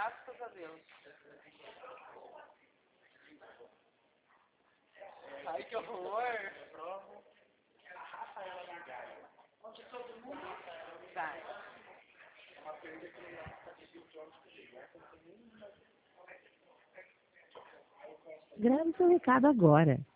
Graças a Deus. Ai, que horror. Vai. Grave seu recado agora.